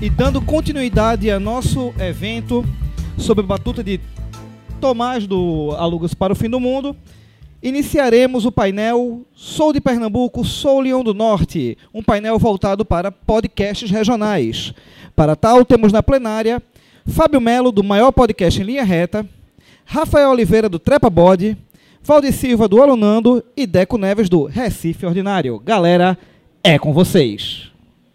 E dando continuidade a nosso evento sob a batuta de Tomás do Alugas para o Fim do Mundo, iniciaremos o painel Sou de Pernambuco, Sou Leão do Norte, um painel voltado para podcasts regionais. Para tal, temos na plenária Fábio Melo, do maior podcast em linha reta, Rafael Oliveira, do Trepa Bode, Valdir Silva, do Alunando e Deco Neves, do Recife Ordinário. Galera, é com vocês.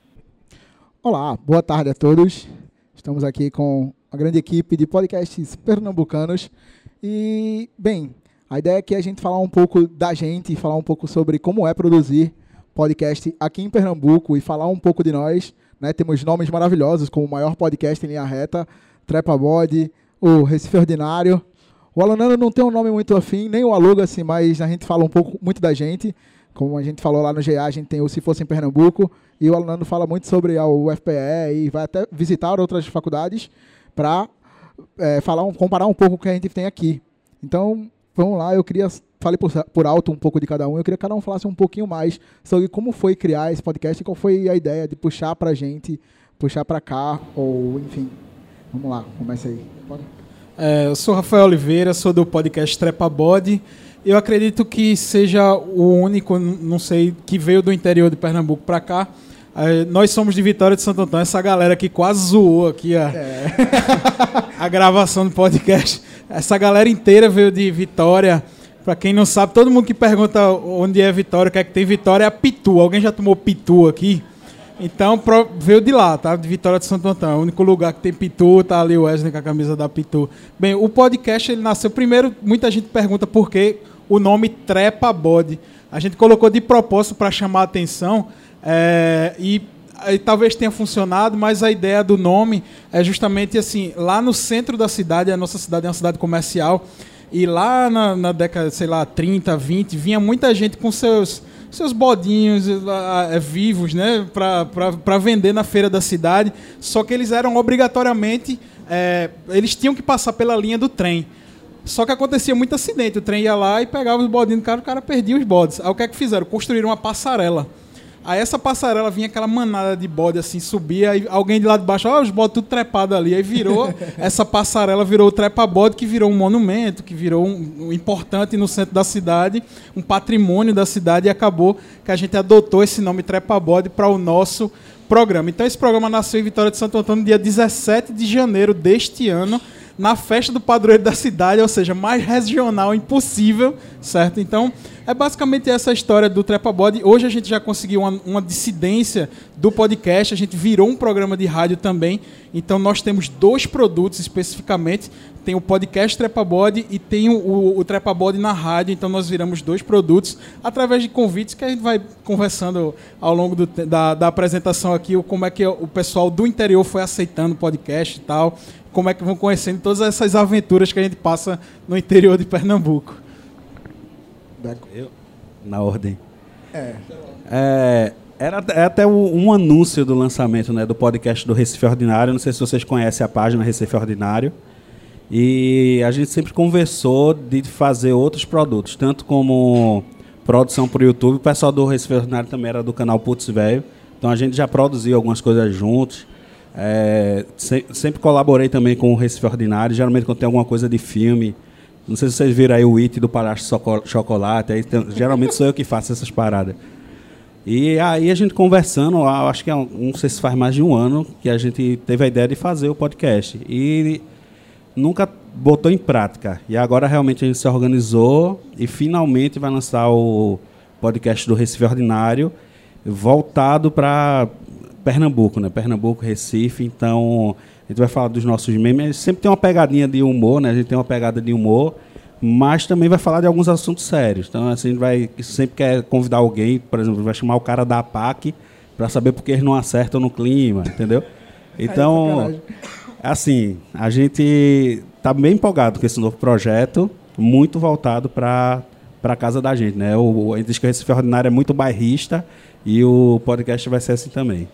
Olá, boa tarde a todos. Estamos aqui com a grande equipe de podcasts pernambucanos. E, bem, a ideia aqui é a gente falar um pouco da gente, falar um pouco sobre como é produzir podcast aqui em Pernambuco e falar um pouco de nós, né? Temos nomes maravilhosos, como o maior podcast em linha reta, Trepa Bode, o Recife Ordinário. O Alunando não tem um nome muito afim, nem o Aluga-se, mas a gente fala um pouco muito da gente. Como a gente falou lá no GA, a gente tem o Se Fosse em Pernambuco, e o Alunando fala muito sobre a UFPE e vai até visitar outras faculdades para comparar um pouco o que a gente tem aqui. Então, vamos lá, falei por alto um pouco de cada um, eu queria que cada um falasse um pouquinho mais sobre como foi criar esse podcast e qual foi a ideia de puxar pra gente, puxar pra cá, ou enfim. Vamos lá, começa aí. Pode? Eu sou Rafael Oliveira, sou do podcast Trepa Bode. Eu acredito que seja o único, não sei, que veio do interior de Pernambuco para cá. Nós somos de Vitória de Santo Antônio, essa galera que quase zoou aqui a gravação do podcast. Essa galera inteira veio de Vitória. Para quem não sabe, todo mundo que pergunta onde é Vitória, o que é que tem Vitória, é a Pitu. Alguém já tomou Pitu aqui? Então, veio de lá, tá? De Vitória de Santo Antônio. O único lugar que tem Pitu, tá ali o Wesley com a camisa da Pitu. Bem, o podcast, ele nasceu... Primeiro, muita gente pergunta por que o nome Trepa Bode. A gente colocou de propósito para chamar a atenção e talvez tenha funcionado, mas a ideia do nome é justamente assim, lá no centro da cidade, a nossa cidade é uma cidade comercial, e lá na década, sei lá, 30, 20, vinha muita gente com seus bodinhos vivos, né, para vender na feira da cidade, só que eles eram obrigatoriamente, eles tinham que passar pela linha do trem. Só que acontecia muito acidente, o trem ia lá e pegava os bodinhos do cara, o cara perdia os bodes. Aí o que é que fizeram? Construíram uma passarela. Aí essa passarela vinha aquela manada de bode assim, subia, aí alguém de lá de baixo, os bodes tudo trepado ali. Aí virou, essa passarela virou o Trepa Bode, que virou um monumento, que virou um importante no centro da cidade, um patrimônio da cidade, e acabou que a gente adotou esse nome Trepa Bode para o nosso programa. Então esse programa nasceu em Vitória de Santo Antônio no dia 17 de janeiro deste ano, na festa do padroeiro da cidade, ou seja, mais regional impossível, certo? Então, é basicamente essa a história do Trepa Bode. Hoje a gente já conseguiu uma dissidência do podcast, a gente virou um programa de rádio também, então nós temos 2 produtos especificamente, tem o podcast Trepa Bode e tem o Trepa Bode na rádio, então nós viramos 2 produtos, através de convites que a gente vai conversando ao longo da apresentação aqui, como é que o pessoal do interior foi aceitando o podcast e tal, como é que vão conhecendo todas essas aventuras que a gente passa no interior de Pernambuco. Na ordem. Era até um anúncio do lançamento, né, do podcast do Recife Ordinário. Não sei se vocês conhecem a página Recife Ordinário. E a gente sempre conversou de fazer outros produtos, tanto como produção para o YouTube. O pessoal do Recife Ordinário também era do canal Putz Velho. Então a gente já produziu algumas coisas juntos. Sempre colaborei também com o Recife Ordinário, geralmente quando tem alguma coisa de filme. Não sei se vocês viram aí o It do Palhaço Chocolate, aí geralmente sou eu que faço essas paradas. E aí a gente conversando, acho que não sei se faz mais de um ano, que a gente teve a ideia de fazer o podcast. E nunca botou em prática. E agora realmente a gente se organizou e finalmente vai lançar o podcast do Recife Ordinário, voltado para Pernambuco, né? Pernambuco, Recife. Então, a gente vai falar dos nossos memes. Sempre tem uma pegadinha de humor, né? A gente tem uma pegada de humor, mas também vai falar de alguns assuntos sérios. Então, assim, a gente vai sempre quer convidar alguém, por exemplo, vai chamar o cara da APAC para saber por que eles não acertam no clima, entendeu? Então, assim, a gente está bem empolgado com esse novo projeto, muito voltado para a casa da gente, né? A gente diz que o Recife Ordinário é muito bairrista e o podcast vai ser assim também.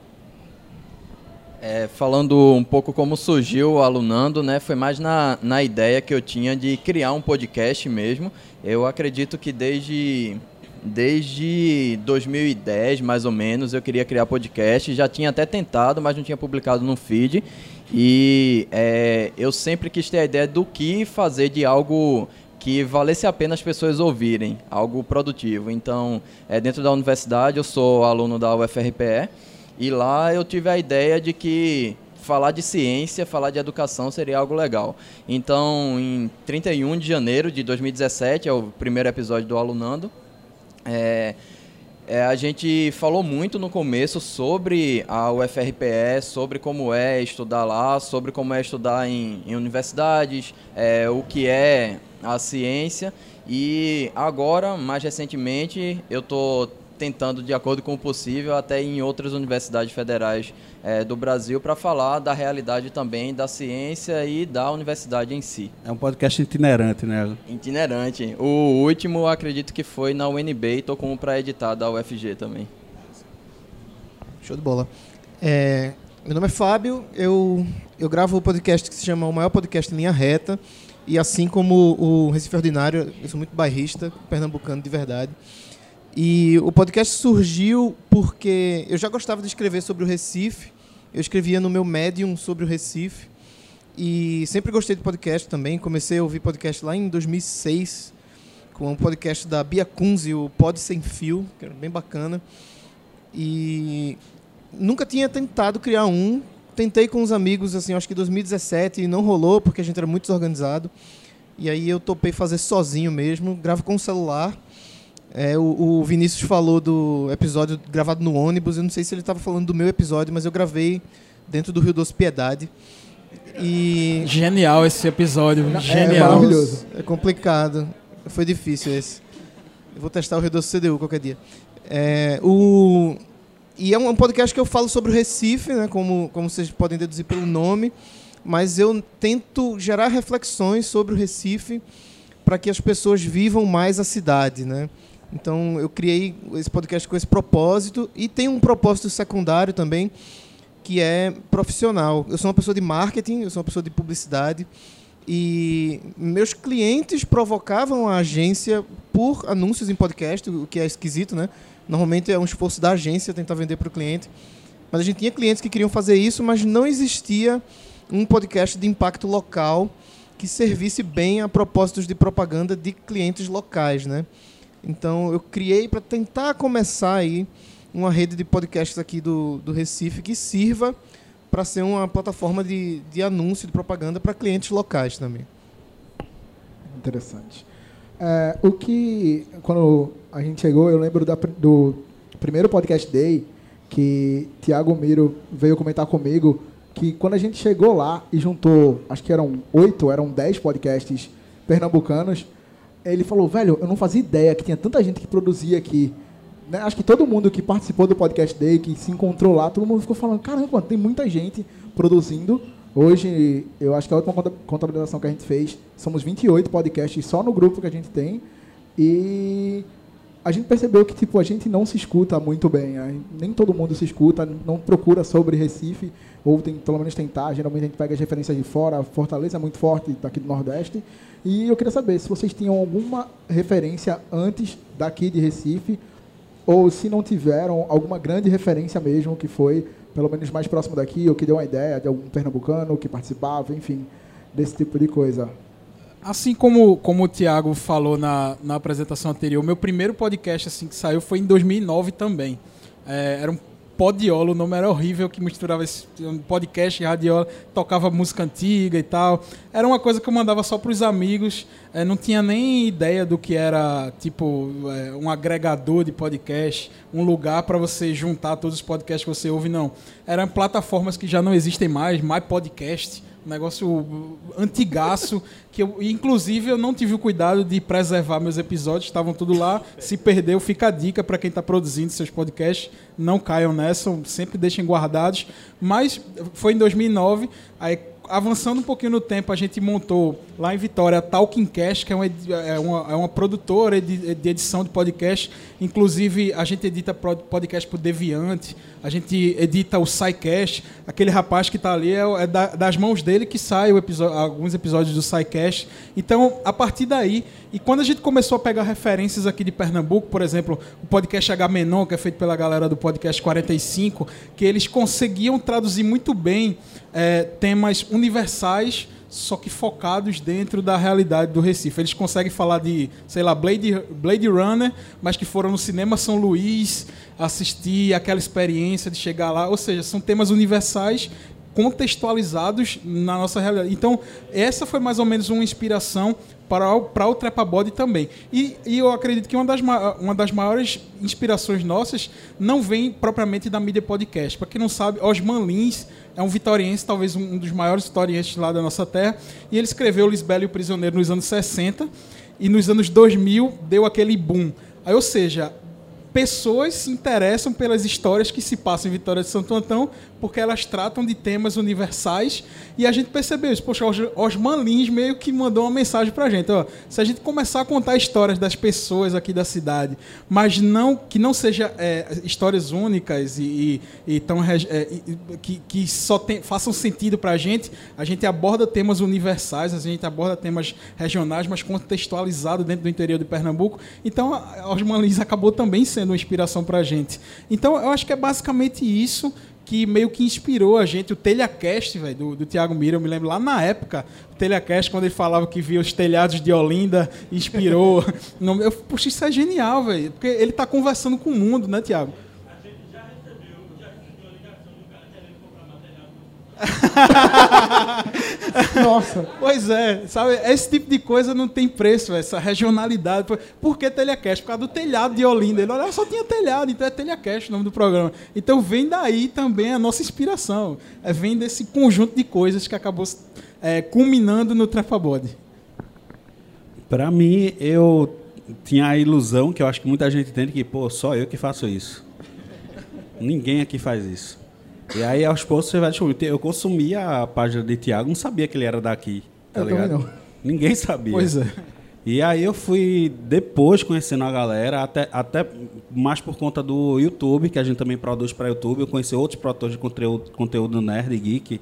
Falando um pouco como surgiu o Alunando, né, foi mais na ideia que eu tinha de criar um podcast mesmo. Eu acredito que desde desde 2010, mais ou menos, eu queria criar podcast. Já tinha até tentado, mas não tinha publicado no feed. E eu sempre quis ter a ideia do que fazer de algo que valesse a pena as pessoas ouvirem, algo produtivo. Então, dentro da universidade, eu sou aluno da UFRPE, e lá eu tive a ideia de que falar de ciência, falar de educação seria algo legal. Então, em 31 de janeiro de 2017, é o primeiro episódio do Alunando, a gente falou muito no começo sobre a UFRPE, sobre como é estudar lá, sobre como é estudar em universidades, o que é a ciência. E agora, mais recentemente, eu estou tentando, de acordo com o possível, até em outras universidades federais do Brasil, para falar da realidade também da ciência e da universidade em si. É um podcast itinerante, né? Itinerante. O último, acredito que foi na UNB, e estou com um para editar da UFG também. Show de bola. Meu nome é Fábio, eu gravo o podcast que se chama O Maior Podcast em Linha Reta, e assim como o Recife Ordinário, eu sou muito bairrista, pernambucano de verdade. E o podcast surgiu porque eu já gostava de escrever sobre o Recife. Eu escrevia no meu Medium sobre o Recife. E sempre gostei de podcast também. Comecei a ouvir podcast lá em 2006, com um podcast da Bia Kunze, o Pod Sem Fio, que era bem bacana. E nunca tinha tentado criar um. Tentei com uns amigos, assim, acho que em 2017, e não rolou, porque a gente era muito desorganizado. E aí eu topei fazer sozinho mesmo. Gravo com o celular. O Vinícius falou do episódio gravado no ônibus. Eu não sei se ele estava falando do meu episódio, mas eu gravei dentro do Rio Doce Piedade. E... Genial esse episódio, genial. É maravilhoso. É complicado. Foi difícil esse. Eu vou testar o Rio Doce CDU qualquer dia. E é um podcast que eu falo sobre o Recife, né, como vocês podem deduzir pelo nome, mas eu tento gerar reflexões sobre o Recife para que as pessoas vivam mais a cidade, né? Então, eu criei esse podcast com esse propósito, e tem um propósito secundário também, que é profissional. Eu sou uma pessoa de marketing, eu sou uma pessoa de publicidade, e meus clientes provocavam a agência por anúncios em podcast, o que é esquisito, né? Normalmente é um esforço da agência tentar vender para o cliente. Mas a gente tinha clientes que queriam fazer isso, mas não existia um podcast de impacto local que servisse bem a propósitos de propaganda de clientes locais, né? Então, eu criei para tentar começar aí uma rede de podcasts aqui do Recife que sirva para ser uma plataforma de anúncio, de propaganda para clientes locais também. Interessante. Quando a gente chegou, eu lembro do primeiro podcast day, que Thiago Miro veio comentar comigo, que quando a gente chegou lá e juntou, acho que eram 10 podcasts pernambucanos, ele falou, velho, eu não fazia ideia que tinha tanta gente que produzia aqui. Né? Acho que todo mundo que participou do podcast day, que se encontrou lá, todo mundo ficou falando, caramba, tem muita gente produzindo. Hoje, eu acho que a última contabilização que a gente fez, somos 28 podcasts só no grupo que a gente tem, e a gente percebeu que a gente não se escuta muito bem, nem todo mundo se escuta, não procura sobre Recife, ou tem pelo menos tentar. Geralmente a gente pega as referências de fora. Fortaleza é muito forte, daqui do Nordeste, e eu queria saber se vocês tinham alguma referência antes daqui de Recife, ou se não tiveram alguma grande referência mesmo, que foi pelo menos mais próximo daqui, ou que deu uma ideia de algum pernambucano que participava, enfim, desse tipo de coisa. Assim como o Thiago falou na apresentação anterior, o meu primeiro podcast assim, que saiu foi em 2009 também. Era um Podiolo, o nome era horrível, que misturava um podcast e radiola, tocava música antiga e tal. Era uma coisa que eu mandava só para os amigos, não tinha nem ideia do que era um agregador de podcast, um lugar para você juntar todos os podcasts que você ouve, não. Eram plataformas que já não existem mais, MyPodcast, um negócio antigaço, que inclusive eu não tive o cuidado de preservar meus episódios, estavam tudo lá. Se perdeu, fica a dica para quem está produzindo seus podcasts, não caiam nessa, sempre deixem guardados. Mas foi em 2009, aí avançando um pouquinho no tempo, a gente montou lá em Vitória a Talking Cast, que é uma produtora de edição de podcast. Inclusive, a gente edita podcast por Deviante, a gente edita o SciCast. Aquele rapaz que está ali é das mãos dele que sai alguns episódios do SciCast. Então, a partir daí, e quando a gente começou a pegar referências aqui de Pernambuco, por exemplo, o podcast H-Menon, que é feito pela galera do podcast 45, que eles conseguiam traduzir muito bem temas universais, só que focados dentro da realidade do Recife. Eles conseguem falar de, sei lá, Blade Runner, mas que foram no cinema São Luís assistir aquela experiência de chegar lá. Ou seja, são temas universais contextualizados na nossa realidade. Então, essa foi mais ou menos uma inspiração para o Trepa Body também. E eu acredito que uma das maiores inspirações nossas não vem propriamente da mídia podcast. Para quem não sabe, Osman Lins é um vitoriense, talvez um dos maiores vitorienses lá da nossa terra, e ele escreveu Lisbela e o Prisioneiro nos anos 60, e nos anos 2000 deu aquele boom. Aí, ou seja, pessoas se interessam pelas histórias que se passam em Vitória de Santo Antão, porque elas tratam de temas universais, e a gente percebeu isso. Poxa, Osman Lins meio que mandou uma mensagem pra gente. Ó, se a gente começar a contar histórias das pessoas aqui da cidade, mas que não sejam histórias únicas que só façam sentido pra gente, a gente aborda temas universais, a gente aborda temas regionais, mas contextualizados dentro do interior de Pernambuco. Então, Osman Lins acabou também sendo uma inspiração pra gente. Então, eu acho que é basicamente isso que meio que inspirou a gente. O TelhaCast, velho, do Thiago Mira, eu me lembro lá na época, o TelhaCast, quando ele falava que via os telhados de Olinda, inspirou. Poxa, isso é genial, velho, porque ele tá conversando com o mundo, né, Thiago? A gente já recebeu a ligação do cara querendo comprar material. Nossa. Pois é, sabe, esse tipo de coisa não tem preço, véio, essa regionalidade. Por que TelhaCast? Por causa do telhado de Olinda. Ele olha, só tinha telhado, então é TelhaCast o nome do programa. Então vem daí também a nossa inspiração. Vem desse conjunto de coisas que acabou culminando no Trepa Body. Para mim, eu tinha a ilusão, que eu acho que muita gente entende, que só eu que faço isso. Ninguém aqui faz isso. E aí, aos poucos, você vai descobrir. Eu consumia a página de Thiago, não sabia que ele era daqui. Tá eu ligado? também não. Ninguém sabia. Pois é. E aí eu fui, depois, conhecendo a galera, até mais por conta do YouTube, que a gente também produz para YouTube. Eu conheci outros produtores de conteúdo nerd e geek.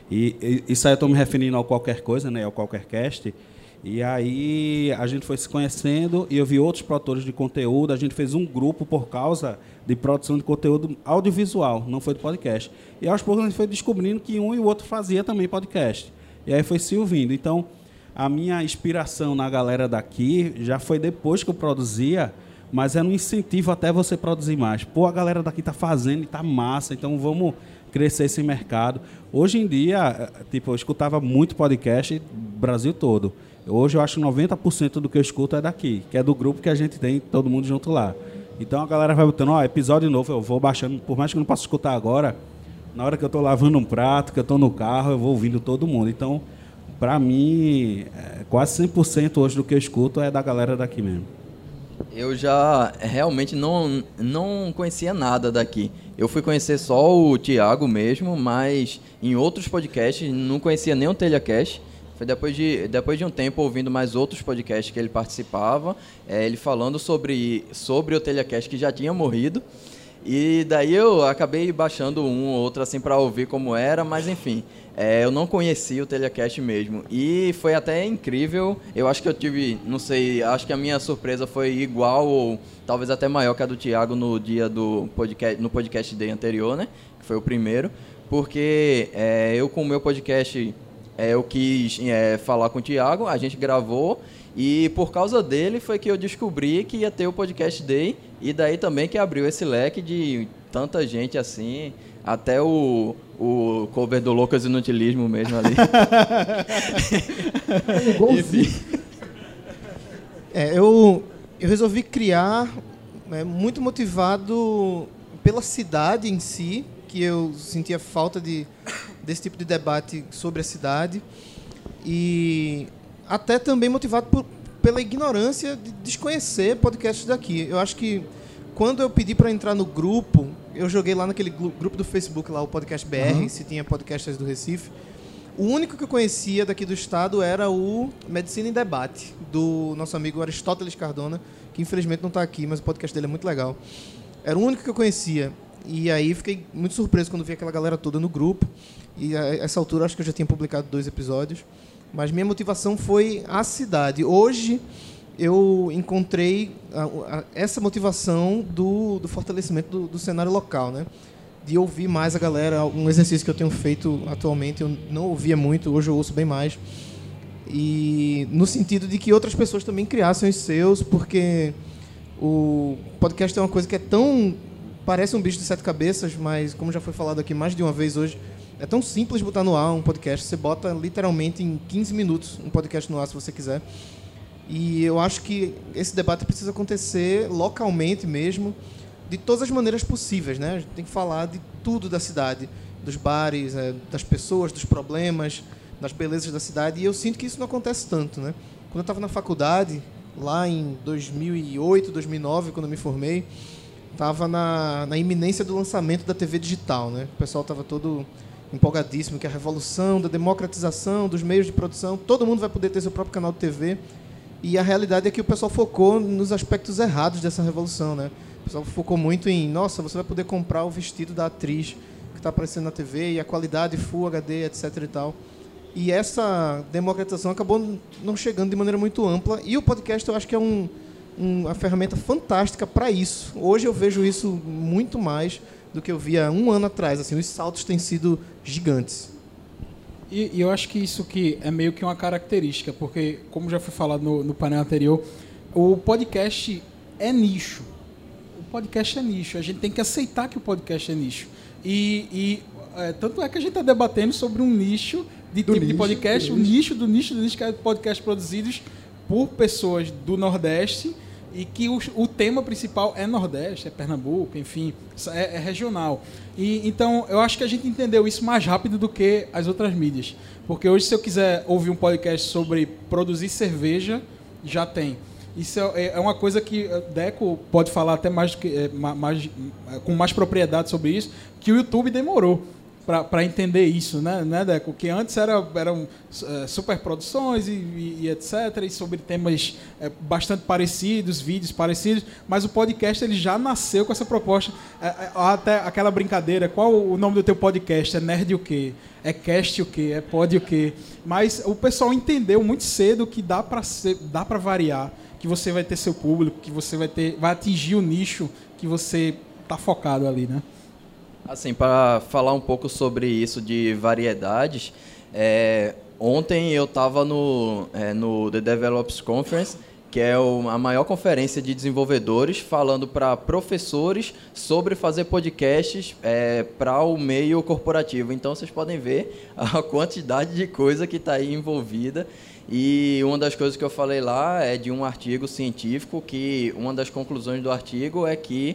E isso aí eu estou me referindo ao Qualquer Coisa, né? Ao Qualquer Cast. E aí a gente foi se conhecendo e eu vi outros produtores de conteúdo. A gente fez um grupo por causa de produção de conteúdo audiovisual, não foi de podcast. E aos poucos a gente foi descobrindo que um e o outro fazia também podcast. E aí foi se ouvindo. Então, a minha inspiração na galera daqui já foi depois que eu produzia, mas era um incentivo até você produzir mais. A galera daqui tá fazendo e tá massa, então vamos crescer esse mercado. Hoje em dia, eu escutava muito podcast Brasil todo. Hoje eu acho que 90% do que eu escuto é daqui, que é do grupo que a gente tem, todo mundo junto lá. Então a galera vai botando, episódio novo, eu vou baixando, por mais que eu não possa escutar agora, na hora que eu estou lavando um prato, que eu estou no carro, eu vou ouvindo todo mundo. Então, para mim, quase 100% hoje do que eu escuto é da galera daqui mesmo. Eu já realmente não conhecia nada daqui. Eu fui conhecer só o Thiago mesmo, mas em outros podcasts não conhecia nem o TelhaCast. Foi depois de um tempo ouvindo mais outros podcasts que ele participava, ele falando sobre o TelhaCast que já tinha morrido. E daí eu acabei baixando um ou outro assim para ouvir como era, mas enfim, eu não conhecia o TelhaCast mesmo. E foi até incrível. Eu acho que eu tive, não sei, acho que a minha surpresa foi igual ou talvez até maior que a do Thiago no dia do podcast, no podcast day anterior, né? Que foi o primeiro, porque eu com o meu podcast eu quis falar com o Thiago, a gente gravou e por causa dele foi que eu descobri que ia ter o Podcast Day e daí também que abriu esse leque de tanta gente assim, até o cover do Loucas Inutilismo mesmo ali. Enfim. Eu resolvi criar muito motivado pela cidade em si, que eu sentia falta desse tipo de debate sobre a cidade e até também motivado pela ignorância de desconhecer podcasts daqui. Eu acho que quando eu pedi para entrar no grupo, eu joguei lá naquele grupo do Facebook, lá o Podcast BR, se tinha podcasts do Recife, O único que eu conhecia daqui do estado era o Medicina em Debate, do nosso amigo Aristóteles Cardona, que infelizmente não está aqui, mas o podcast dele é muito legal. Era o único que eu conhecia. E aí fiquei muito surpreso quando vi aquela galera toda no grupo. E a essa altura acho que eu já tinha publicado 2 episódios. Mas minha motivação foi a cidade. Hoje eu encontrei essa motivação do fortalecimento do cenário local, né? De ouvir mais a galera. Um exercício que eu tenho feito atualmente, eu não ouvia muito, hoje eu ouço bem mais. E no sentido de que outras pessoas também criassem os seus, porque o podcast é uma coisa que é tão... Parece um bicho de 7 cabeças, mas como já foi falado aqui mais de uma vez hoje, é tão simples botar no ar um podcast. Você bota literalmente em 15 minutos um podcast no ar, se você quiser. E eu acho que esse debate precisa acontecer localmente mesmo, de todas as maneiras possíveis, né? A gente tem que falar de tudo da cidade, dos bares, das pessoas, dos problemas, das belezas da cidade. E eu sinto que isso não acontece tanto, né? Quando eu estava na faculdade, lá em 2008, 2009, quando eu me formei, estava na iminência do lançamento da TV digital, né? O pessoal estava todo empolgadíssimo, que é a revolução da democratização dos meios de produção, todo mundo vai poder ter seu próprio canal de TV. E a realidade é que o pessoal focou nos aspectos errados dessa revolução, né? O pessoal focou muito em, nossa, você vai poder comprar o vestido da atriz que está aparecendo na TV e a qualidade Full HD, etc. e tal. E essa democratização acabou não chegando de maneira muito ampla. E o podcast eu acho que é uma ferramenta fantástica para isso. Hoje eu vejo isso muito mais do que eu via 1 ano atrás. Assim, os saltos têm sido gigantes. E eu acho que isso que é meio que uma característica, porque, como já foi falado no painel anterior, o podcast é nicho. O podcast é nicho. A gente tem que aceitar que o podcast é nicho. Tanto é que a gente está debatendo sobre um nicho de tipo de podcast, o nicho do nicho, que é podcast produzidos por pessoas do Nordeste e que o tema principal é Nordeste, é Pernambuco, enfim, é regional. Então, eu acho que a gente entendeu isso mais rápido do que as outras mídias. Porque hoje, se eu quiser ouvir um podcast sobre produzir cerveja, já tem. Isso é uma coisa que Deco pode falar até mais, com mais propriedade sobre isso, que o YouTube demorou para entender isso, né, Deco? Que antes eram superproduções e etc., e sobre temas bastante parecidos, vídeos parecidos, mas o podcast ele já nasceu com essa proposta. Até aquela brincadeira, qual o nome do teu podcast? É Nerd o quê? É Cast o quê? É Pod o quê? Mas o pessoal entendeu muito cedo que dá para variar, que você vai ter seu público, que você vai atingir o nicho que você está focado ali, né? Assim, para falar um pouco sobre isso de variedades, ontem eu estava no The Developers Conference, que é a maior conferência de desenvolvedores, falando para professores sobre fazer podcasts para o meio corporativo. Então, vocês podem ver a quantidade de coisa que está aí envolvida. E uma das coisas que eu falei lá é de um artigo científico que uma das conclusões do artigo é que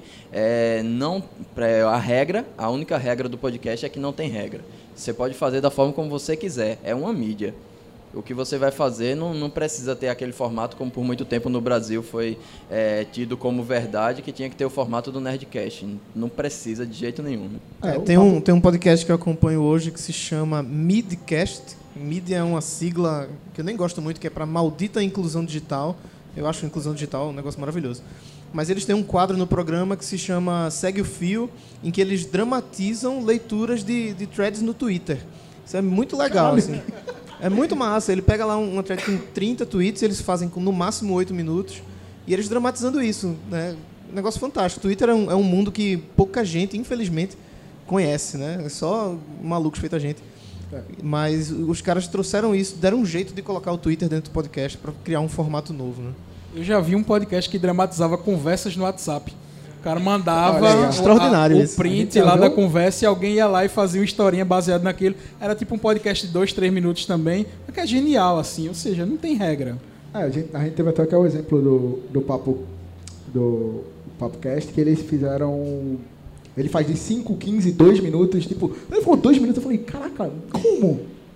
a única regra do podcast é que não tem regra. Você pode fazer da forma como você quiser, é uma mídia. O que você vai fazer não precisa ter aquele formato como por muito tempo no Brasil foi tido como verdade, que tinha que ter o formato do Nerdcast. Não precisa de jeito nenhum. Né? Tem um podcast que eu acompanho hoje que se chama Midcast. Mid é uma sigla que eu nem gosto muito, que é para Maldita Inclusão Digital. Eu acho a inclusão digital um negócio maravilhoso. Mas eles têm um quadro no programa que se chama Segue o Fio, em que eles dramatizam leituras de threads no Twitter. Isso é muito legal, assim. É muito massa. Ele pega lá uma thread com 30 tweets, eles fazem com no máximo 8 minutos, e eles dramatizando isso, né? Um negócio fantástico. O Twitter é um mundo que pouca gente, infelizmente, conhece, né? É só malucos feito a gente. Mas os caras trouxeram isso, deram um jeito de colocar o Twitter dentro do podcast para criar um formato novo, né? Eu já vi um podcast que dramatizava conversas no WhatsApp. O cara mandava o print lá da conversa e alguém ia lá e fazia uma historinha baseada naquilo. Era tipo um podcast de 2-3 minutos também, que é genial, assim, ou seja, não tem regra. A gente teve até o exemplo do PapoCast, que eles fizeram... Ele faz de 5, 15, 2 minutos, tipo... Ele falou 2 minutos, eu falei, caraca, como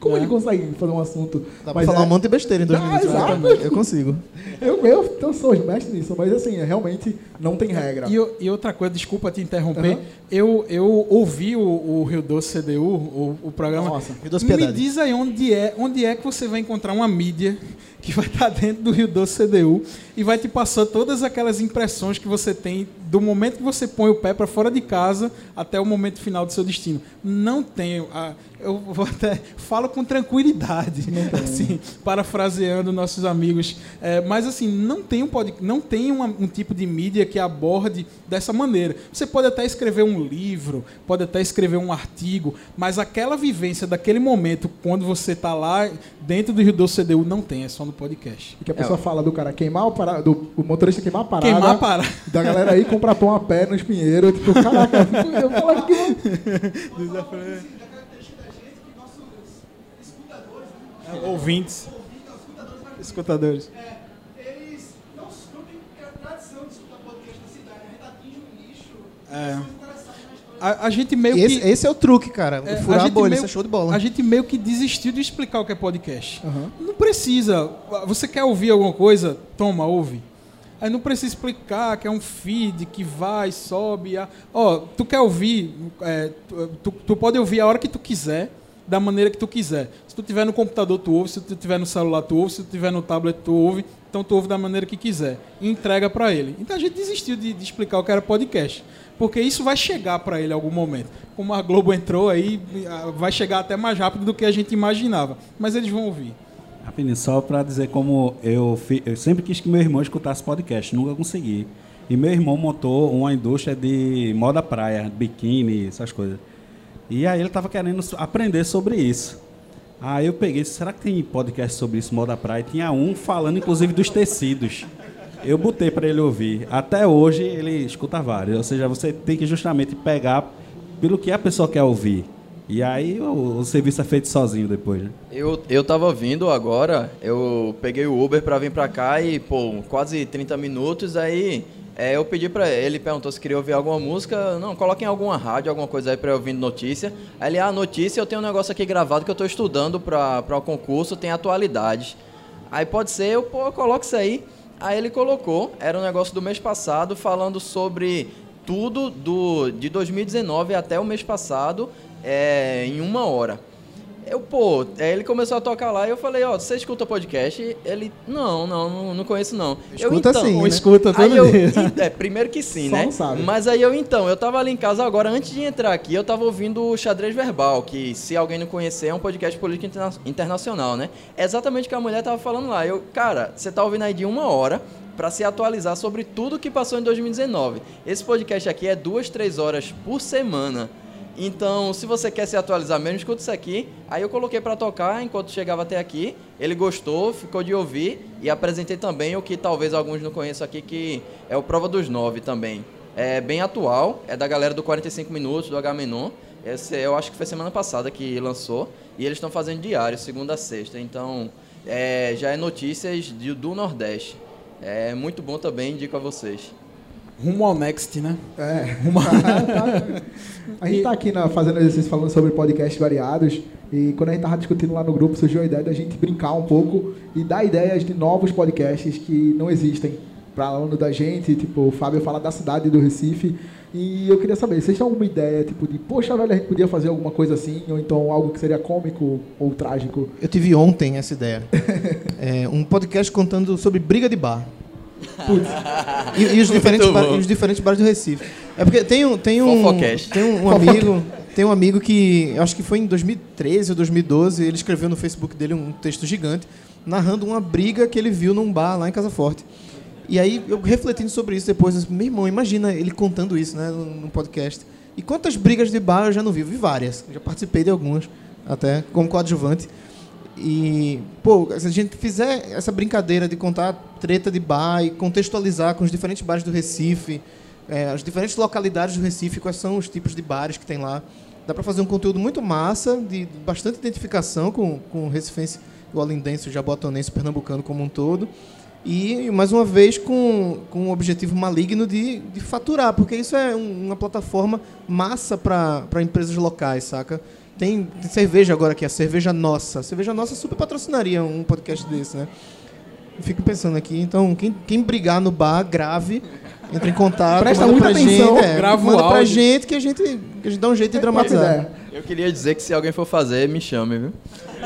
Como É. ele consegue fazer um assunto... Dá pra falar um monte de besteira em 2020. exato. Eu consigo. Eu sou mestre nisso, mas assim, realmente não tem regra. E outra coisa, desculpa te interromper, Aham. eu ouvi o Rio Doce CDU, o programa. Nossa, Rio Doce Me Piedade. diz aí onde é que você vai encontrar uma mídia que vai estar dentro do Rio Doce CDU e vai te passar todas aquelas impressões que você tem do momento que você põe o pé para fora de casa até o momento final do seu destino. Não tenho. Eu vou até falo com tranquilidade, assim, parafraseando nossos amigos. Mas assim, não tem um tipo de mídia que aborde dessa maneira. Você pode até escrever um livro, pode até escrever um artigo, mas aquela vivência daquele momento, quando você está lá dentro do Rio Doce CDU, não tem, é só no podcast. E que a pessoa fala do cara queimar o motorista queimar a parada. Queimar a parada. Da galera aí comprar pão a pé no espinheiro. Tipo, caraca, eu falo aqui. Ouvintes. Escutadores. Eles não têm tradição de escutar podcast da cidade. A gente atinge um nicho. A gente meio que... Esse é o truque, cara. Furar a bolha, meio- isso é show de bola. A gente meio que desistiu de explicar o que é podcast. Aham. Não precisa. Você quer ouvir alguma coisa? Toma, ouve. Aí não precisa explicar que é um feed que vai, sobe. Tu quer ouvir, tu pode ouvir a hora que tu quiser, da maneira que tu quiser. Se tu tiver no computador, tu ouve. Se tu tiver no celular, tu ouve. Se tu tiver no tablet, tu ouve. Então tu ouve da maneira que quiser. E entrega para ele. Então a gente desistiu de explicar o que era podcast. Porque isso vai chegar para ele em algum momento. Como a Globo entrou aí, vai chegar até mais rápido do que a gente imaginava. Mas eles vão ouvir. Rapidinho, só para dizer como eu sempre quis que meu irmão escutasse podcast, nunca consegui. E meu irmão montou uma indústria de moda praia, biquíni, essas coisas. E aí ele estava querendo aprender sobre isso. Aí eu peguei, será que tem podcast sobre isso, moda praia? E tinha um falando inclusive dos tecidos. Eu botei para ele ouvir. Até hoje ele escuta vários. Ou seja, você tem que justamente pegar pelo que a pessoa quer ouvir. E aí o serviço é feito sozinho depois, né? Eu tava vindo agora, eu peguei o Uber pra vir pra cá e, quase 30 minutos, aí eu pedi pra ele, perguntou se queria ouvir alguma música, não, coloquem alguma rádio, alguma coisa aí pra eu ouvir notícia. Aí ele, notícia, eu tenho um negócio aqui gravado que eu tô estudando pra o concurso, tem atualidades. Aí pode ser, eu coloco isso aí. Aí ele colocou, era um negócio do mês passado, falando sobre tudo de 2019 até o mês passado, em 1 hora. Ele começou a tocar lá e eu falei, você escuta podcast? Ele, não conheço não. Escuta sim, né? Escuta todo dia. Primeiro que sim, Só né? não sabe. Mas aí eu tava ali em casa agora, antes de entrar aqui, eu tava ouvindo o Xadrez Verbal, que se alguém não conhecer, é um podcast político internacional, né? É exatamente o que a mulher tava falando lá. Cara, você tá ouvindo aí de 1 hora para se atualizar sobre tudo que passou em 2019. Esse podcast aqui é 2-3 horas por semana. Então, se você quer se atualizar mesmo, escuta isso aqui. Aí eu coloquei para tocar enquanto chegava até aqui. Ele gostou, ficou de ouvir. E apresentei também o que talvez alguns não conheçam aqui, que é o Prova dos 9 também. É bem atual, é da galera do 45 Minutos, do Agamenon. Eu acho que foi semana passada que lançou. E eles estão fazendo diário, segunda a sexta. Então, já é notícias do Nordeste. É muito bom também, indico a vocês. Rumo ao Next, né? A gente tá aqui fazendo exercício falando sobre podcasts variados. E quando a gente tava discutindo lá no grupo, surgiu a ideia da gente brincar um pouco e dar ideias de novos podcasts que não existem. Para aluno da gente, tipo, o Fábio fala da cidade do Recife. E eu queria saber, vocês têm alguma ideia, tipo, de, poxa, velho, a gente podia fazer alguma coisa assim, ou então algo que seria cômico ou trágico? Eu tive ontem essa ideia. Um podcast contando sobre briga de bar. E os diferentes bares do Recife. É porque tem um amigo que, eu acho que foi em 2013 ou 2012, ele escreveu no Facebook dele um texto gigante, narrando uma briga que ele viu num bar lá em Casa Forte. E aí, eu refletindo sobre isso depois, meu irmão, imagina ele contando isso, né, num podcast. E quantas brigas de bar eu já não vi? Vi várias. Eu já participei de algumas, até, como coadjuvante. E, se a gente fizer essa brincadeira de contar treta de bar e contextualizar com os diferentes bares do Recife, as diferentes localidades do Recife, quais são os tipos de bares que tem lá, dá para fazer um conteúdo muito massa, de bastante identificação com o recifense, o olindense, o jabotonense, o pernambucano como um todo. E, mais uma vez, com um objetivo maligno de faturar, porque isso é uma plataforma massa para empresas locais, saca? Tem cerveja agora aqui, a Cerveja Nossa. A Cerveja Nossa super patrocinaria um podcast desse, né? Eu fico pensando aqui, então, quem brigar no bar, grave, entra em contato, Presta manda muita pra atenção, gente, grava o manda pra áudio. gente que a gente dá um jeito de dramatizar. Eu queria dizer que se alguém for fazer, me chame, viu?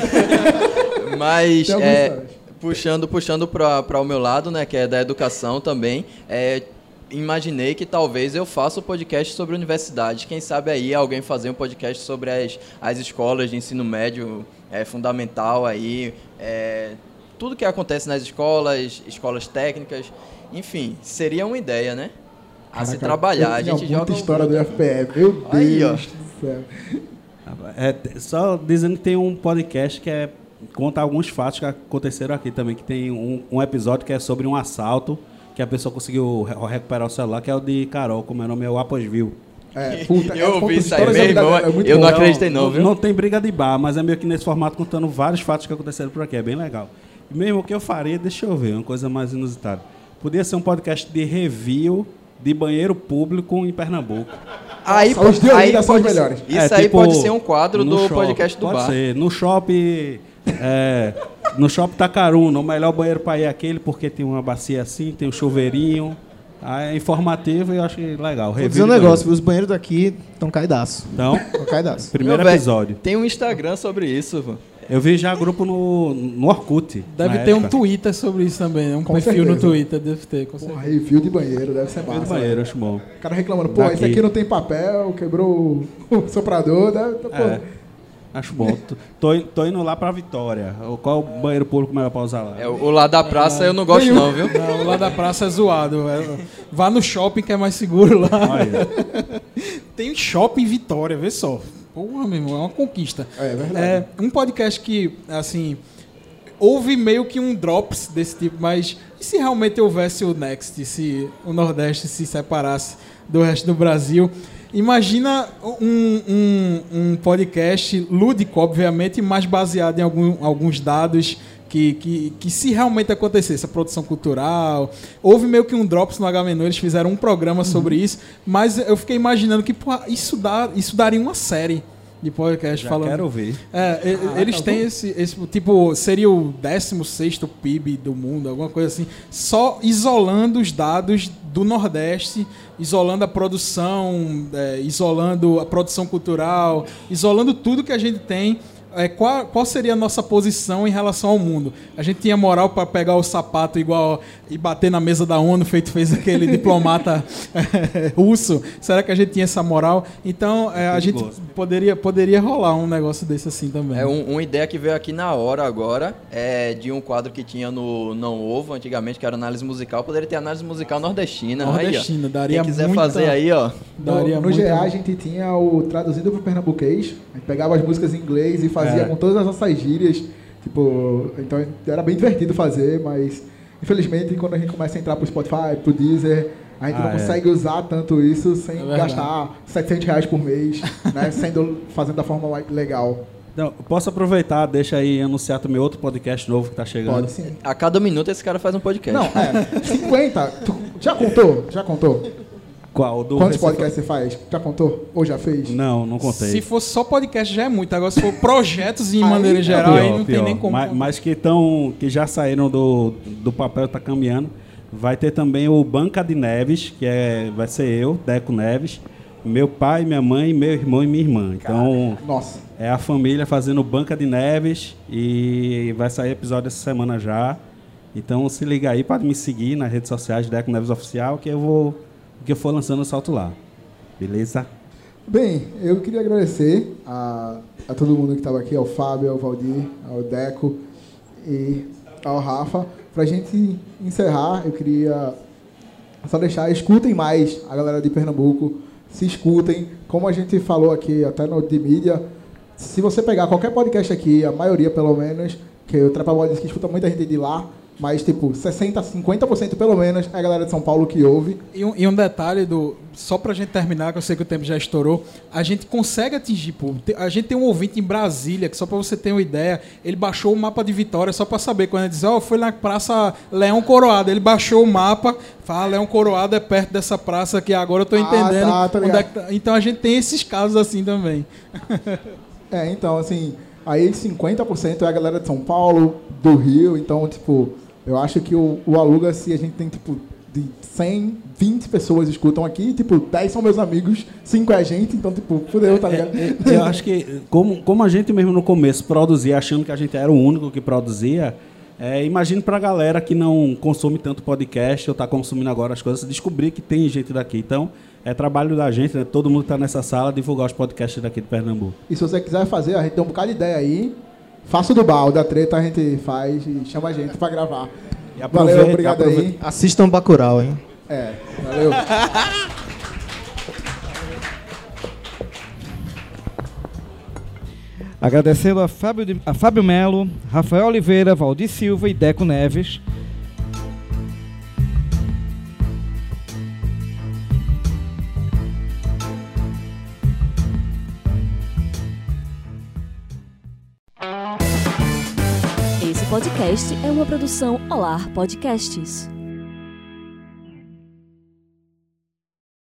Mas, Tem alguns puxando para o meu lado, né, que é da educação também, imaginei que talvez eu faça um podcast sobre universidade. Quem sabe aí alguém fazer um podcast sobre as escolas de ensino médio fundamental aí, tudo que acontece nas escolas técnicas, enfim, seria uma ideia, né? A se trabalhar. A gente joga muita história do FPE, meu Deus Aí, ó. do céu. Só dizendo que tem um podcast que conta alguns fatos que aconteceram aqui também, que tem um episódio que é sobre um assalto, que a pessoa conseguiu recuperar o celular, que é o de Carol, como é o nome, é o Aposville. Eu ouvi isso aí, histórias meu da vida irmão, dela, é muito eu bom. não acreditei não, viu? Não tem briga de bar, mas é meio que nesse formato contando vários fatos que aconteceram por aqui, é bem legal. E mesmo o que eu faria, deixa eu ver, uma coisa mais inusitada. Podia ser um podcast de review de banheiro público em Pernambuco. Aí, Os de Olinda são os pode- melhores. Isso aí tipo, pode ser um quadro no do shopping, podcast do pode bar. ser. No shopping, no shopping Tacaruna, o melhor banheiro para ir é aquele, porque tem uma bacia assim, tem um chuveirinho. É informativo e eu acho legal. vou dizer um negócio, os banheiros daqui estão caidaço. Então, Estão caidaço. primeiro Meu velho, episódio. Tem um Instagram sobre isso, pô. Eu vi já grupo no Orkut. Deve na ter um época. Twitter sobre isso também, né? Um Com perfil no certeza. Twitter, deve ter, com certeza. Porra, review de banheiro, deve ser Banheiro massa. do banheiro, acho bom. O cara reclamando, pô, esse Daqui. aqui não tem papel, quebrou o soprador, deve, pô. Acho bom. Tô indo lá pra Vitória. Qual o banheiro público melhor pra usar lá? O lá da praça eu não gosto não, viu? Não, lá da praça é zoado. Vá no shopping que é mais seguro lá. Olha, Tem shopping em Vitória, vê só. Porra, meu irmão, é uma conquista. É verdade. Um podcast que, assim, houve meio que um drops desse tipo, mas e se realmente houvesse o Next, se o Nordeste se separasse do resto do Brasil? Imagina um podcast lúdico, obviamente, mas baseado em alguns dados que se realmente acontecesse, a produção cultural. Houve meio que um drops no H-Menu, eles fizeram um programa sobre isso, mas eu fiquei imaginando que pô, isso daria uma série de podcast já falando. quero ver. Eles têm esse tipo, seria o 16º PIB do mundo, alguma coisa assim, só isolando os dados do Nordeste, isolando a produção, isolando a produção cultural, isolando tudo que a gente tem. Qual seria a nossa posição em relação ao mundo? A gente tinha moral para pegar o sapato igual e bater na mesa da ONU, fez aquele diplomata russo? Será que a gente tinha essa moral? Então, a gente poderia rolar um negócio desse assim também. Uma ideia que veio aqui na hora agora é de um quadro que tinha no Não Ovo antigamente, que era análise musical. Poderia ter análise musical nordestina. Nordestina, aí, ó. daria Quem quiser muita- fazer aí, ó. Daria No muita- GA a gente tinha o traduzido para pernambuquês, a gente pegava as músicas em inglês e fazia com todas as nossas gírias, tipo, então era bem divertido fazer, mas infelizmente quando a gente começa a entrar pro Spotify, pro Deezer, a gente não consegue usar tanto isso sem gastar R$700 por mês, né, fazendo da forma legal. Então, posso aproveitar, deixa aí anunciar também outro podcast novo que tá chegando. Pode sim. A cada minuto esse cara faz um podcast. Não, 50. Já contou? Já contou? Qual? Do Quantos Recife- podcasts você faz? Já contou? Ou já fez? Não contei. Se fosse só podcast já é muito. Agora, se for projetos em Aí maneira é geral, aí Pior, não tem pior. nem como. Mas que já saíram do papel, tá caminhando. Vai ter também o Banca de Neves, que vai ser eu, Deco Neves, meu pai, minha mãe, meu irmão e minha irmã. Então, Nossa. é a família fazendo Banca de Neves e vai sair episódio essa semana já. Então, se liga aí, pode me seguir nas redes sociais, Deco Neves Oficial, que o que eu for lançando eu solto lá. Beleza? Bem, eu queria agradecer a todo mundo que estava aqui, ao Fábio, ao Valdir, ao Deco e ao Rafa. Pra gente encerrar, eu queria só deixar, escutem mais a galera de Pernambuco, se escutem. Como a gente falou aqui, até no de mídia, se você pegar qualquer podcast aqui, a maioria pelo menos, que o Trapabol diz que escuta muita gente de lá, mas tipo, 60%, 50% pelo menos é a galera de São Paulo que ouve. E um detalhe, só pra gente terminar, que eu sei que o tempo já estourou, a gente consegue atingir público. A gente tem um ouvinte em Brasília, que só pra você ter uma ideia, ele baixou o mapa de Vitória só pra saber. Quando ele diz, foi na Praça Leão Coroado, ele baixou o mapa, fala, Leão Coroado é perto dessa praça que agora eu tô entendendo. tá onde é que tá. Então a gente tem esses casos assim também. Então, assim, aí 50% é a galera de São Paulo, do Rio, então, tipo, eu acho que o Aluga-se, a gente tem, tipo, de 100, 20 pessoas escutam aqui, tipo, 10 são meus amigos, 5 é a gente, então, tipo, fudeu, tá ligado? Eu acho que, como a gente mesmo no começo produzia, achando que a gente era o único que produzia, imagine pra galera que não consome tanto podcast, ou tá consumindo agora as coisas, descobrir que tem gente daqui. Então, é trabalho da gente, né? Todo mundo que tá nessa sala, divulgar os podcasts daqui de Pernambuco. E se você quiser fazer, a gente tem um bocado de ideia aí, faça do bar, o da treta a gente faz e chama a gente pra gravar. Valeu, obrigado aí. Assistam Bacurau, hein? Valeu. Agradecendo a Fábio Melo, Rafael Oliveira, Valdir Silva e Deco Neves. Esse podcast é uma produção Olar Podcasts.